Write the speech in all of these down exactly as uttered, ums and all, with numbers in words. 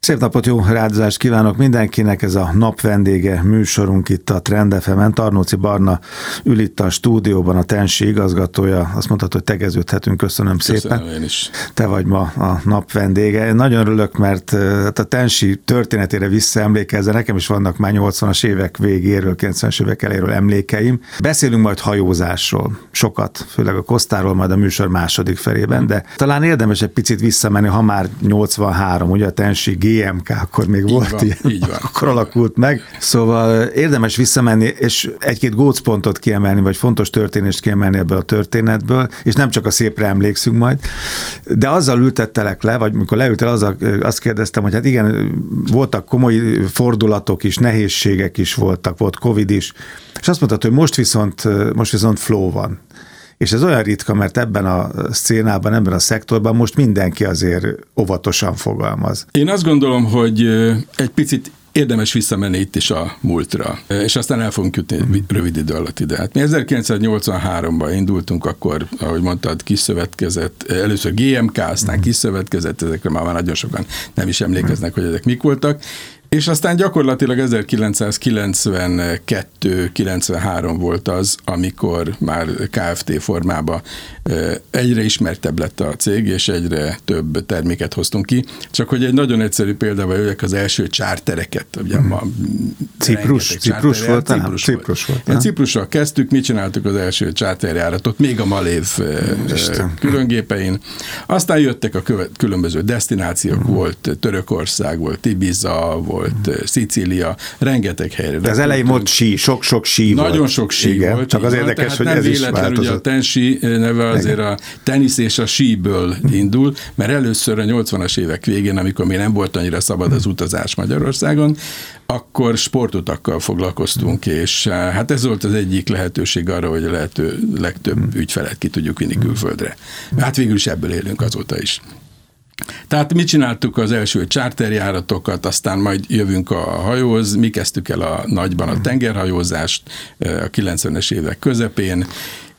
Szép napot, jó rádozást kívánok mindenkinek, ez a nap vendége műsorunk itt a Trend ef emen. Tarnóci Barna ül itt a stúdióban, a Tensi igazgatója. Azt mondtad, hogy tegeződhetünk, köszönöm, köszönöm szépen. Köszönöm én is. Te vagy ma a nap vendége. Én nagyon örülök, mert a Tensi történetére visszaemlékezve, nekem is vannak már nyolcvanas évek végéről, kilencvenes évek eléről emlékeim. Beszélünk majd hajózásról, sokat, főleg a Kosztáról majd a műsor második felében, de talán érdemes egy picit visszamenni, ha már nyolcvanhárom, ugye a Tensi gé em ká, akkor még így volt van, ilyen, így van. akkor alakult meg. Szóval érdemes visszamenni, és egy-két gócpontot kiemelni, vagy fontos történést kiemelni ebből a történetből, és nem csak a szépre emlékszünk majd, de azzal ültettelek le, vagy mikor leültél, azzal, azt kérdeztem, hogy hát igen, voltak komoly fordulatok is, nehézségek is voltak, volt Covid is, és azt mondtad, hogy most viszont, most viszont flow van. És ez olyan ritka, mert ebben a szcénában, ebben a szektorban most mindenki azért óvatosan fogalmaz. Én azt gondolom, hogy egy picit érdemes visszamenni itt is a múltra, és aztán el fogunk jutni rövid idő alatt ide. Hát mi ezerkilencszáznyolcvanháromban indultunk, akkor, ahogy mondtad, kis szövetkezet, először gé em ká, aztán kis szövetkezet, ezekre már, már nagyon sokan nem is emlékeznek, hogy ezek mik voltak. És aztán gyakorlatilag ezerkilencszázkilencvenkettő kilencvenhárom volt az, amikor már ká ef té formában egyre ismertebb lett a cég, és egyre több terméket hoztunk ki. Csak hogy egy nagyon egyszerű példával jöjjek, az első csártereket. Ugye ma Ciprus, Ciprus volt? Ciprus, Ciprus volt. volt. Ciprussal kezdtük, mi csináltuk az első csárterjáratot, még a Malév különgépein. Aztán jöttek a különböző desztinációk, uh-huh. volt Törökország, volt Ibiza, volt Szicília, rengeteg helyre. De az elején volt sí, sok-sok sí volt. Nagyon sok sí igen, volt. Csak az van, érdekes, hogy ez is változott. Ugye a Tensi neve azért a tenisz és a síből indul, mert először a nyolcvanas évek végén, amikor még nem volt annyira szabad az utazás Magyarországon, akkor sportutakkal foglalkoztunk, és hát ez volt az egyik lehetőség arra, hogy a lehető legtöbb ügyfelet ki tudjuk vinni külföldre. Hát végül is ebből élünk azóta is. Tehát mi csináltuk az első charterjáratokat, aztán majd jövünk a hajóhoz, mi kezdtük el a nagyban a tengerhajózást a kilencvenes évek közepén,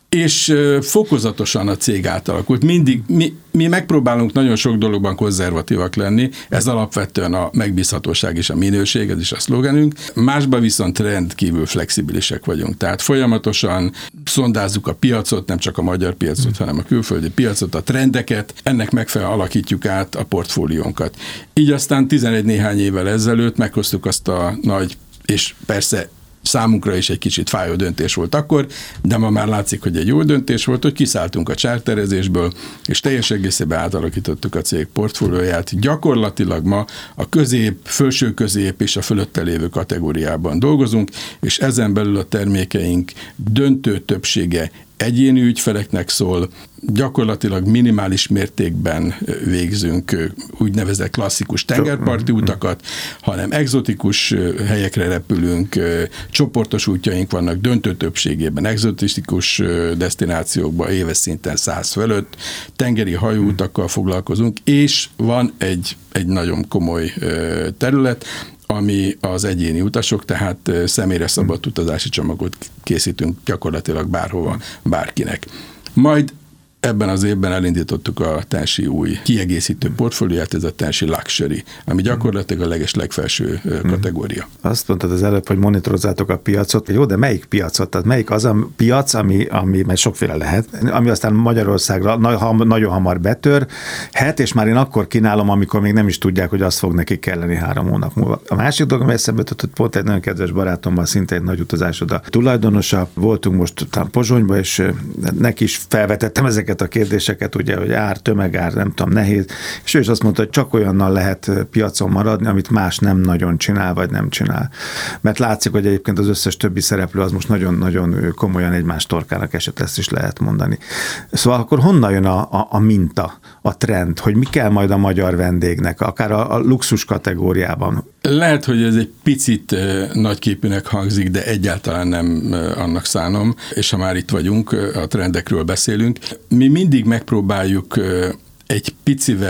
és fokozatosan a cég átalakult. Mindig, mi, mi megpróbálunk nagyon sok dologban konzervatívak lenni, ez alapvetően a megbízhatóság és a minőség, ez is a szlogenünk. Másban viszont rendkívül flexibilisek vagyunk, tehát folyamatosan szondázzuk a piacot, nem csak a magyar piacot, hanem a külföldi piacot, a trendeket, ennek megfelelően alakítjuk át a portfóliónkat. Így aztán tizenegy néhány évvel ezelőtt meghoztuk azt a nagy, és persze számunkra is egy kicsit fájó döntés volt akkor, de ma már látszik, hogy egy jó döntés volt, hogy kiszálltunk a charterezésből, és teljes egészében átalakítottuk a cég portfólióját. Gyakorlatilag ma a közép, felső közép és a fölötte lévő kategóriában dolgozunk, és ezen belül a termékeink döntő többsége egyéni ügyfeleknek szól, gyakorlatilag minimális mértékben végzünk úgynevezett klasszikus tengerparti utakat, hanem egzotikus helyekre repülünk, csoportos útjaink vannak döntő többségében, egzotikus desztinációkba éves szinten száz fölött, tengeri hajóutakkal foglalkozunk, és van egy, egy nagyon komoly terület, ami az egyéni utasok, tehát személyre szabott utazási csomagot készítünk gyakorlatilag bárhova, bárkinek. Majd ebben az évben elindítottuk a Tensi új kiegészítő portfólióját, ez a Tensi Luxury, ami gyakorlatilag a leges legfelső kategória. Azt mondtad az előbb, hogy monitorozzátok a piacot. Jó, de melyik piacot? Tehát melyik az a piac, ami, ami mert sokféle lehet, ami aztán Magyarországra nagyon hamar betör, hát, és már én akkor kínálom, amikor még nem is tudják, hogy azt fog neki kelleni három hónap múlva. A másik dolog, ami eszembe jutott, hogy pont egy nagyon kedves barátommal, szintén egy nagy utazásod a tulajdonosa, voltunk most talán Pozsonyba, és neki is felvetettem ezeket a kérdéseket, ugye, hogy ár, tömegár, nem tudom, nehéz, és ő is azt mondta, hogy csak olyannal lehet piacon maradni, amit más nem nagyon csinál, vagy nem csinál. Mert látszik, hogy egyébként az összes többi szereplő az most nagyon-nagyon komolyan egymás torkának esett, ezt is lehet mondani. Szóval akkor honnan jön a, a, a minta, a trend, hogy mi kell majd a magyar vendégnek, akár a, a luxus kategóriában? Lehet, hogy ez egy picit nagyképűnek hangzik, de egyáltalán nem annak szánom, és ha már itt vagyunk, a trendekről beszélünk, mi mindig megpróbáljuk egy picivel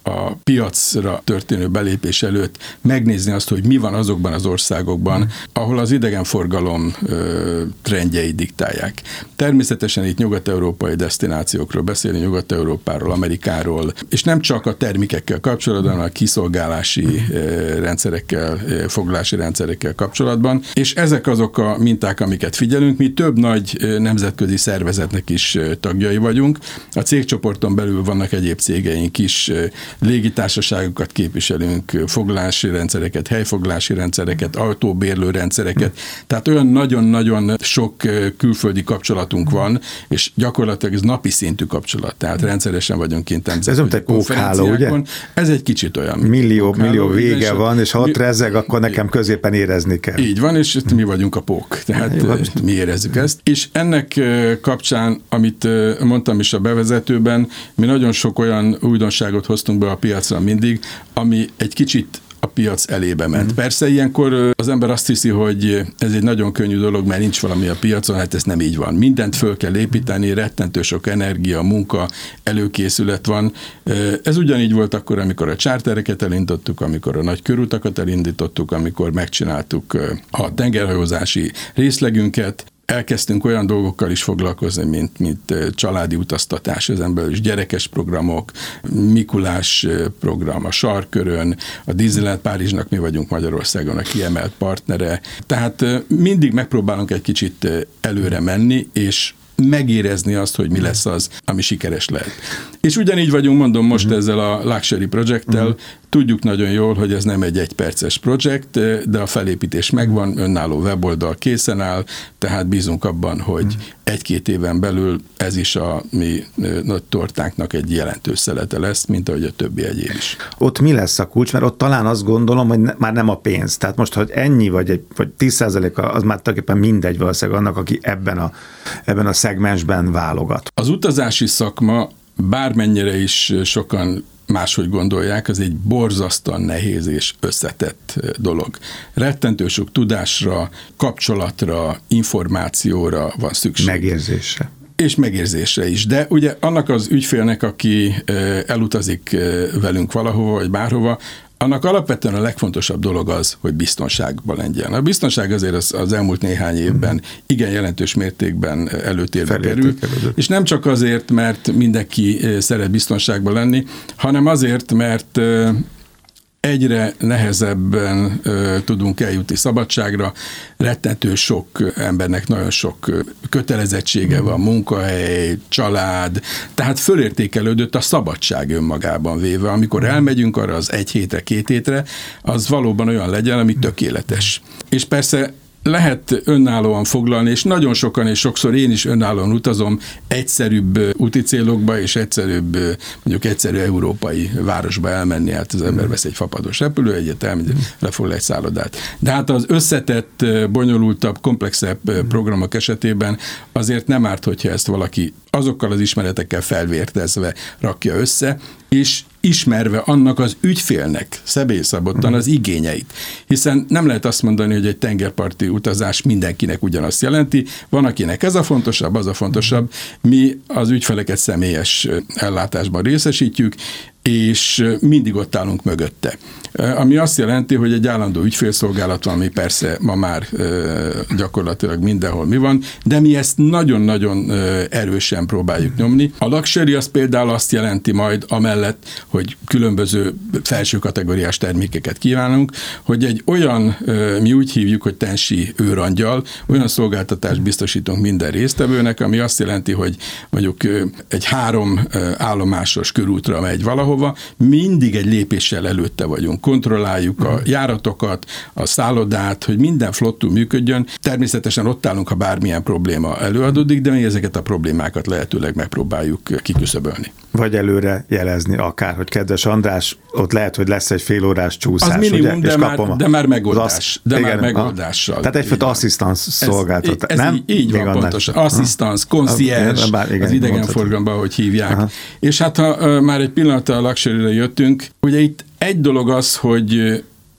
a piacra történő belépés előtt megnézni azt, hogy mi van azokban az országokban, mm. ahol az idegenforgalom ö, trendjei diktálják. Természetesen itt nyugat-európai desztinációkról beszélni, Nyugat-Európáról, Amerikáról, és nem csak a termékekkel kapcsolatban, hanem a kiszolgálási ö, rendszerekkel, ö, foglalási rendszerekkel kapcsolatban, és ezek azok a minták, amiket figyelünk. Mi több nagy ö, nemzetközi szervezetnek is ö, tagjai vagyunk. A cégcsoporton belül vannak egyéb cégeink is, ö, légitársaságokat képviselünk, foglalási rendszereket, helyfoglalási rendszereket, autóbérlő rendszereket, tehát olyan nagyon-nagyon sok külföldi kapcsolatunk van, és gyakorlatilag ez napi szintű kapcsolat, tehát rendszeresen vagyunk kint nemzetközi konferenciákon. Ez egy kicsit olyan. Millió, pókháló, millió vége igen, van, és ha ott rezzeg, akkor nekem középen érezni kell. Így van, és mi vagyunk a pók, tehát mi érezzük ezt. És ennek kapcsán, amit mondtam is a bevezetőben, mi nagyon sok olyan újdonságot hoztunk be a piacra mindig, ami egy kicsit a piac elébe ment. Mm. Persze ilyenkor az ember azt hiszi, hogy ez egy nagyon könnyű dolog, mert nincs valami a piacon, hát ez nem így van. Mindent föl kell építeni, rettentő sok energia, munka, előkészület van. Ez ugyanígy volt akkor, amikor a chartereket elindítottuk, amikor a nagy körutakat elindítottuk, amikor megcsináltuk a tengerhajózási részlegünket. Elkezdtünk olyan dolgokkal is foglalkozni, mint, mint családi utaztatás, ezen belül is gyerekes programok, Mikulás program a Sarkkörön, a Disneyland Párizsnak mi vagyunk Magyarországon a kiemelt partnere. Tehát mindig megpróbálunk egy kicsit előre menni, és megérezni azt, hogy mi lesz az, ami sikeres lehet. És ugyanígy vagyunk, mondom most uh-huh. ezzel a Luxury Project-tel, uh-huh. tudjuk nagyon jól, hogy ez nem egy egyperces projekt, de a felépítés megvan, önálló weboldal készen áll, tehát bízunk abban, hogy uh-huh. egy-két éven belül ez is a mi nagy tortánknak egy jelentős szelete lesz, mint ahogy a többi egyéb is. Ott mi lesz a kulcs? Mert ott talán azt gondolom, hogy ne, már nem a pénz. Tehát most, hogy ennyi vagy, egy, vagy tíz százalék, az már tulajdonképpen mindegy valószínűleg annak, aki ebben a, ebben a szegmensben válogat. Az utazási szakma bármennyire is sokan máshogy gondolják, az egy borzasztóan nehéz és összetett dolog. Rettentő sok tudásra, kapcsolatra, információra van szükség. Megérzésre. És megérzésre is. De ugye annak az ügyfélnek, aki elutazik velünk valahova, vagy bárhova, annak alapvetően a legfontosabb dolog az, hogy biztonságban legyen. A biztonság azért az, az elmúlt néhány évben igen jelentős mértékben előtérbe került, és nem csak azért, mert mindenki szeret biztonságban lenni, hanem azért, mert egyre nehezebben ö, tudunk eljutni szabadságra, rettentő sok embernek nagyon sok kötelezettsége van, munkahely, család, tehát fölértékelődött a szabadság önmagában véve. Amikor elmegyünk arra az egy hétre, két hétre, az valóban olyan legyen, ami tökéletes. És persze lehet önállóan foglalni, és nagyon sokan, és sokszor én is önállóan utazom egyszerűbb úti célokba, és egyszerűbb, mondjuk egyszerű európai városba elmenni, hát az ember vesz egy fapados repülőjegyet, elmegy, lefoglal egy szállodát. De hát az összetett, bonyolultabb, komplexebb programok esetében azért nem árt, hogyha ezt valaki azokkal az ismeretekkel felvértezve rakja össze, és ismerve annak az ügyfélnek személyszabottan az igényeit. Hiszen nem lehet azt mondani, hogy egy tengerparti utazás mindenkinek ugyanazt jelenti. Van, akinek ez a fontosabb, az a fontosabb. Mi az ügyfeleket személyes ellátásban részesítjük, és mindig ott állunk mögötte. Ami azt jelenti, hogy egy állandó ügyfélszolgálat van, ami persze ma már gyakorlatilag mindenhol mi van, de mi ezt nagyon-nagyon erősen próbáljuk nyomni. A luxury az például azt jelenti majd amellett, hogy különböző felső kategóriás termékeket kívánunk, hogy egy olyan, mi úgy hívjuk, hogy tensi őrangyal, olyan szolgáltatást biztosítunk minden résztvevőnek, ami azt jelenti, hogy mondjuk egy három állomásos körútra megy valahova, mindig egy lépéssel előtte vagyunk. Kontrolláljuk a járatokat, a szállodát, hogy minden flottul működjön. Természetesen ott állunk, ha bármilyen probléma előadódik, de mi ezeket a problémákat lehetőleg megpróbáljuk kiküszöbölni. Vagy előre jelezni akár, hogy kedves András, ott lehet, hogy lesz egy félórás csúszás. Az minimum, ugye? de, már, a, de már megoldás. Az, de igen, már megoldással. Tehát egyfajta asszisztans szolgáltatás. Ez, ez nem? így, így van annál. Pontosan. Asszisztans, concierge, az idegenforgalomban, hogy hívják. Aha. És hát ha már egy pillanattal a luxury-re jöttünk, ugye itt egy dolog az, hogy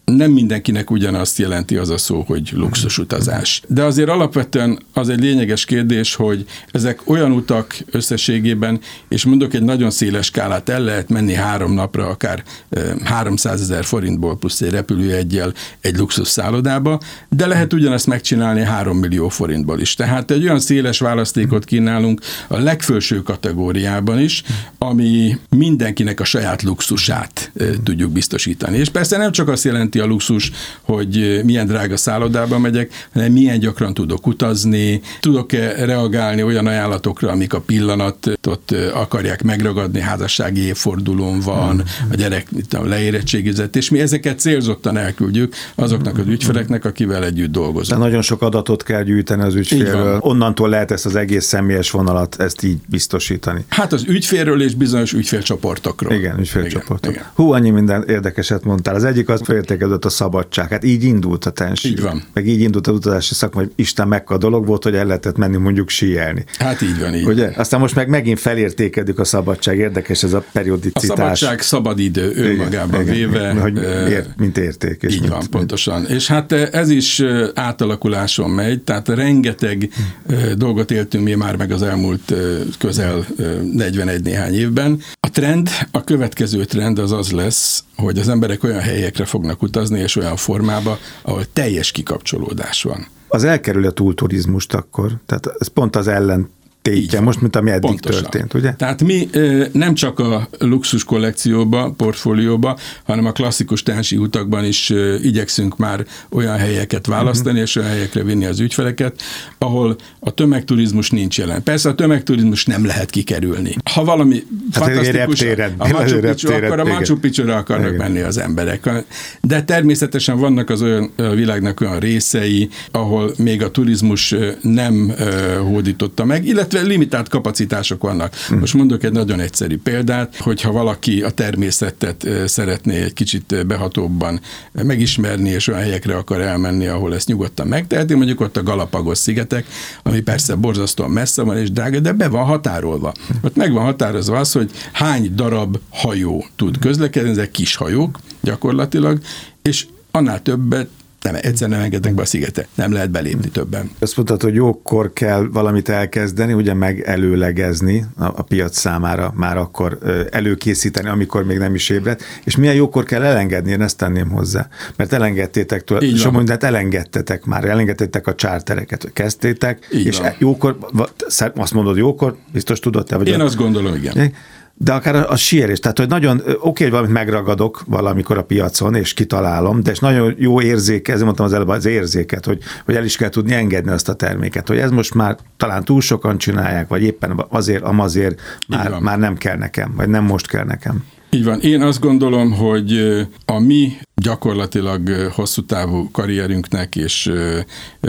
nem mindenkinek ugyanazt jelenti az a szó, hogy luxusutazás. De azért alapvetően az egy lényeges kérdés, hogy ezek olyan utak összességében, és mondok egy nagyon széles skálát, el lehet menni három napra, akár háromszázezer forintból plusz egy repülőjeggyel egy luxus szállodába, de lehet ugyanezt megcsinálni három millió forintból is. Tehát egy olyan széles választékot kínálunk a legfelső kategóriában is, ami mindenkinek a saját luxusát tudjuk biztosítani. És persze nem csak azt jelenti a luxus, hogy milyen drága szállodába megyek, hanem milyen gyakran tudok utazni, tudok-e reagálni olyan ajánlatokra, amik a pillanatot akarják megragadni, házassági évfordulón van, a gyerek leérettségizett, és mi ezeket célzottan elküldjük azoknak az ügyfeleknek, akivel együtt dolgozunk. De nagyon sok adatot kell gyűjteni az ügyfélről. Onnantól lehet ezt az egész személyes vonalat ezt így biztosítani. Hát az ügyfélről és bizonyos ügyfélcsoportokról. Igen, ügyfélcsoportok. Igen, igen. Hú, annyi minden érdekeset mondtál. Az egyik az felértékelődött a szabadság. Hát így indult a tensír. Így van. Meg így indult az utazási szakma, hogy Isten mekka dolog volt, hogy el lehetett menni mondjuk síelni. Hát így van, így. Ugye? Aztán most meg megint felértékedik a szabadság. Érdekes ez a periodicitás. A szabadság szabadidő önmagában véve. Hogy ér, mint érték. És így mint, van, pontosan. És hát ez is átalakuláson megy, tehát rengeteg dolgot éltünk mi már meg az elmúlt közel negyvenegy néhány évben. A trend, a következő trend az az lesz, hogy az emberek olyan helyekre fognak utazni, és olyan formába, ahol teljes kikapcsolódás van. Az elkerül a túlturizmust akkor, tehát ez pont az ellen tétje, most, mint ami eddig pontosan történt, ugye? Tehát mi nem csak a luxus kollekcióba, portfólióba, hanem a klasszikus tánsi utakban is igyekszünk már olyan helyeket választani, uh-huh. és olyan helyekre vinni az ügyfeleket, ahol a tömegturizmus nincs jelen. Persze a tömegturizmus nem lehet kikerülni. Ha valami hát fantasztikus, a Machu Picchu, akkor a Machu Picchu-ra akarnak igen. menni az emberek. De természetesen vannak az olyan a világnak olyan részei, ahol még a turizmus nem hódította meg, illetve limitált kapacitások vannak. Most mondok egy nagyon egyszerű példát, hogyha valaki a természetet szeretné egy kicsit behatóbban megismerni, és olyan helyekre akar elmenni, ahol ezt nyugodtan megteheti, mondjuk ott a Galapagos szigetek, ami persze borzasztóan messze van és drága, de be van határolva. Ott meg van határozva az, hogy hány darab hajó tud közlekedni, ezek kis hajók gyakorlatilag, és annál többet nem, egyszer nem engednek be a szigetre. Nem lehet belépni többen. Azt mondtad, hogy jókor kell valamit elkezdeni, ugye megelőlegezni a, a piac számára, már akkor előkészíteni, amikor még nem is ébredt, és milyen jókor kell elengedni, én ezt tenném hozzá. Mert elengedtétek tőle, sok mindent elengedtetek már, elengedtétek a chartereket, kezdtétek, így és van. Jókor, azt mondod jókor, biztos tudod te? Vagy én a... azt gondolom, igen. De akár a, a síelés, tehát hogy nagyon oké, okay, hogy valamit megragadok valamikor a piacon, és kitalálom, de és nagyon jó érzéke, ezért mondtam az előbb az érzéket, hogy, hogy el is kell tudni engedni azt a terméket, hogy ez most már talán túl sokan csinálják, vagy éppen azért, amazért már, már nem kell nekem, vagy nem most kell nekem. Így van. Én azt gondolom, hogy a mi gyakorlatilag hosszú távú karrierünknek és ö,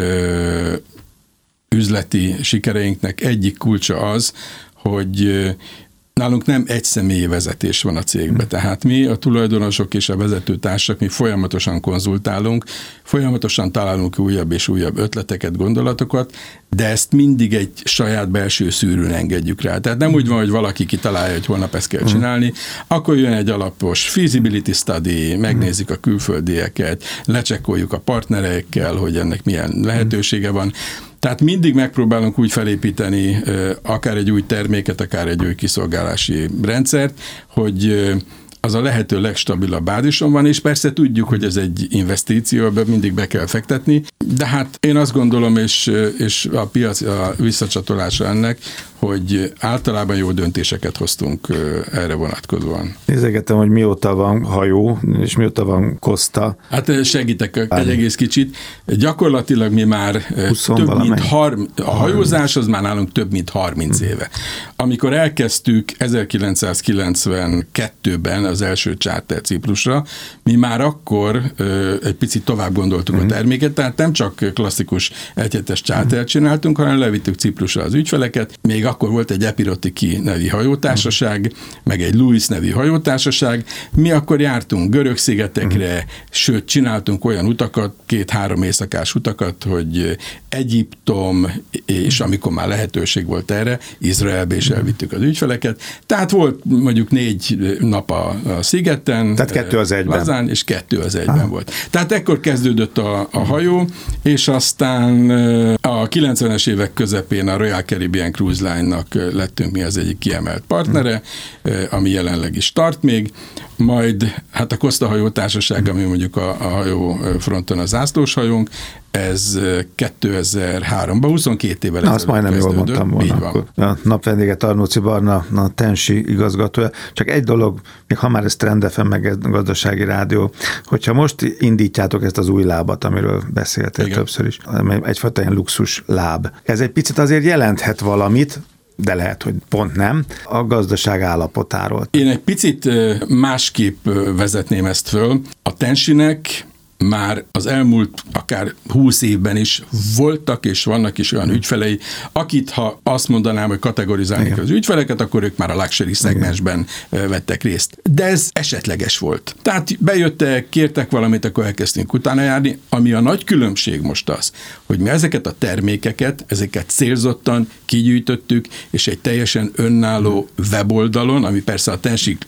ö, üzleti sikereinknek egyik kulcsa az, hogy nálunk nem egy személyi vezetés van a cégben, tehát mi, a tulajdonosok és a vezetőtársak, mi folyamatosan konzultálunk, folyamatosan találunk újabb és újabb ötleteket, gondolatokat, de ezt mindig egy saját belső szűrőn engedjük rá. Tehát nem úgy van, hogy valaki kitalálja, hogy holnap ezt kell csinálni, akkor jön egy alapos feasibility study, megnézik a külföldieket, lecsekkoljuk a partnerekkel, hogy ennek milyen lehetősége van. Tehát mindig megpróbálunk úgy felépíteni akár egy új terméket, akár egy új kiszolgálási rendszert, hogy az a lehető legstabilabb bázison van, és persze tudjuk, hogy ez egy investíció, ebben mindig be kell fektetni, de hát én azt gondolom, és, és a piac a visszacsatolása ennek, hogy általában jó döntéseket hoztunk erre vonatkozóan. Nézegettem, hogy mióta van hajó, és mióta van Costa. Hát segítek egy egész kicsit. Gyakorlatilag mi már több mint harminc, a hajózás az már nálunk több mint harminc éve. Amikor elkezdtük ezerkilencszázkilencvenkettőben az első charter Ciprusra, mi már akkor egy picit tovább gondoltuk mm. a terméket, tehát nem csak klasszikus egyhetes chartert csináltunk, hanem levittük Ciprusra az ügyfeleket. Még akkor volt egy Epirotiki nevű hajótársaság, meg egy Louis nevű hajótársaság. Mi akkor jártunk Görög-szigetekre, uh-huh. sőt, csináltunk olyan utakat, két-három éjszakás utakat, hogy Egyiptom, és amikor már lehetőség volt erre, Izraelbe is elvittük az ügyfeleket. Tehát volt mondjuk négy nap a a szigeten. Tehát kettő az egyben. Lazán, és kettő az egyben ah. volt. Tehát ekkor kezdődött a, a hajó, és aztán a kilencvenes évek közepén a Royal Caribbean Cruise Line-nak lettünk mi az egyik kiemelt partnere, ami jelenleg is tart még, majd hát a Costa Hajó Társaság, ami mondjuk a, a hajó fronton a zászlós hajónk, ez kétezer-háromban, huszonkét évvel ezelőtt azt majdnem jól mondtam volna. Akkor. A napvendége Tarnóci Barna, a Tensi igazgatója. Csak egy dolog, még ha már ez Trend ef em, meg gazdasági rádió, hogyha most indítjátok ezt az új lábat, amiről beszéltél Igen. többször is, egyfajta ilyen luxus láb. Ez egy picit azért jelenthet valamit, de lehet, hogy pont nem, a gazdaság állapotáról. Én egy picit másképp vezetném ezt föl. A Tensinek már az elmúlt akár húsz évben is voltak és vannak is olyan ügyfelei, akit ha azt mondanám, hogy kategorizálni kell az ügyfeleket, akkor ők már a luxury szegmensben vettek részt. De ez esetleges volt. Tehát bejöttek, kértek valamit, akkor elkezdtünk utána járni, ami a nagy különbség most az, hogy mi ezeket a termékeket, ezeket célzottan kigyűjtöttük, és egy teljesen önálló weboldalon, ami persze a tensik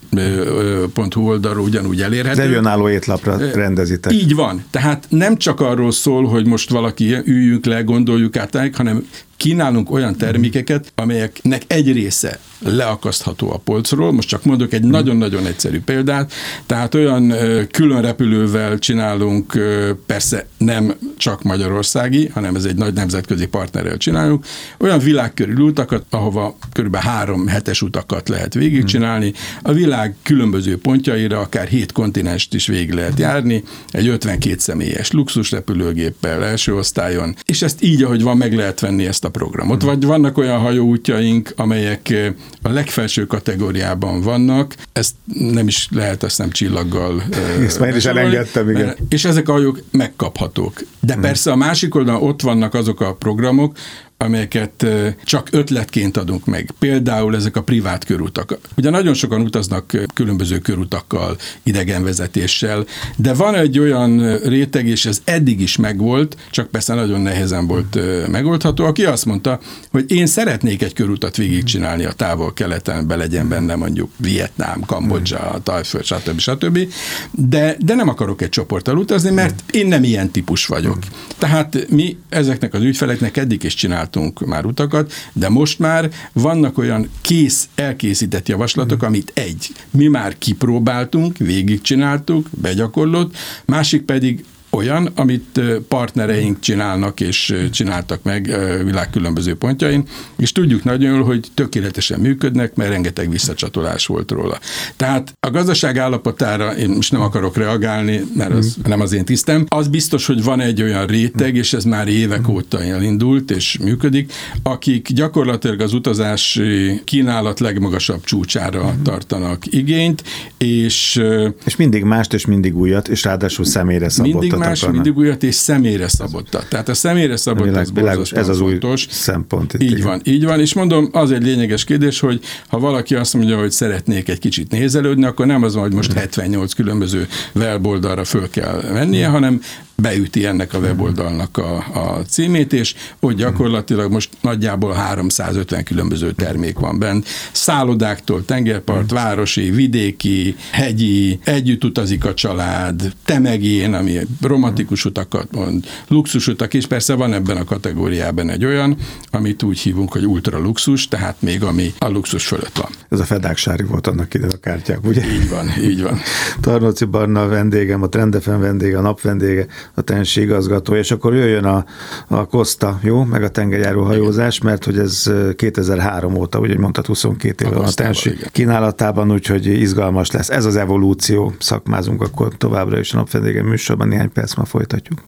pont hu oldalról ugyanúgy elérhető. De önálló étlapra rendezitek. Így van. Tehát nem csak arról szól, hogy most valaki üljünk le, gondoljuk át, hanem kínálunk olyan termékeket, amelyeknek egy része leakasztható a polcról. Most csak mondok egy nagyon-nagyon egyszerű példát. Tehát olyan külön repülővel csinálunk, persze nem csak magyarországi, hanem ez egy nagy nemzetközi partnerrel csinálunk, olyan világkörüli utakat, ahova kb. három hetes utakat lehet végigcsinálni. A világ különböző pontjaira akár hét kontinenst is végig lehet járni, egy ötvenkét személyes luxus repülőgéppel első osztályon, és ezt így, ahogy van, meg lehet venni ezt a programot. Vagy vannak olyan hajóútjaink, amelyek a legfelső kategóriában vannak, ezt nem is lehet, azt nem csillaggal ezt már is elengedtem, igen. És ezek a hajók megkaphatók. De hmm. persze a másik oldalon ott vannak azok a programok, amelyeket csak ötletként adunk meg. Például ezek a privát körutak. Ugye nagyon sokan utaznak különböző körutakkal, idegenvezetéssel, de van egy olyan réteg, és ez eddig is megvolt, csak persze nagyon nehezen volt megoldható, aki azt mondta, hogy én szeretnék egy körutat végigcsinálni a távol-keleten, be legyen benne mondjuk Vietnám, Kambodzsa, Tajföld, stb. stb. De, de nem akarok egy csoporttal utazni, mert én nem ilyen típus vagyok. Tehát mi ezeknek az ügyfeleknek eddig is csináltunk már utakat, de most már vannak olyan kész, elkészített javaslatok, amit egy, mi már kipróbáltunk, végigcsináltuk, begyakorlott, másik pedig olyan, amit partnereink csinálnak és csináltak meg világ különböző pontjain, és tudjuk nagyon jól, hogy tökéletesen működnek, mert rengeteg visszacsatolás volt róla. Tehát a gazdaság állapotára én most nem akarok reagálni, mert az nem az én tisztem. Az biztos, hogy van egy olyan réteg, és ez már évek óta elindult és működik, akik gyakorlatilag az utazási kínálat legmagasabb csúcsára tartanak igényt, és... És mindig mást, és mindig újat, és ráadásul személyre szabottat. Más, mindig újat és személyre szabottat. Tehát a személyre szabott az világos, ez az fontos. Új szempont. Így igen. van, így van, és mondom, az egy lényeges kérdés, hogy ha valaki azt mondja, hogy szeretnék egy kicsit nézelődni, akkor nem az van, hogy most hetvennyolc különböző weboldalra föl kell mennie, hanem beüti ennek a weboldalnak a, a címét, és ott gyakorlatilag most nagyjából háromszázötven különböző termék van bent. Szállodáktól, tengerpart, városi, vidéki, hegyi, együtt utazik a család, temegén, ami romantikus utakat mond, luxusutak, és persze van ebben a kategóriában egy olyan, amit úgy hívunk, hogy ultra luxus, tehát még ami a luxus fölött van. Ez a fedáksári volt annak ide a kártyák, ugye? Így van, így van. Tarnóci Barna a vendégem, a Trend ef em vendége, a nap vendége, a Tensi igazgató, és akkor jöjjön a, a Costa, jó? Meg a tengerjáró hajózás, mert hogy ez kétezer-három óta, ugye mondtad, huszonkét éve van a Tensi kínálatában, úgyhogy izgalmas lesz. Ez az evolúció, szakmázunk akkor továbbra is a nap vendége műsorban, néhány perc ma folytatjuk.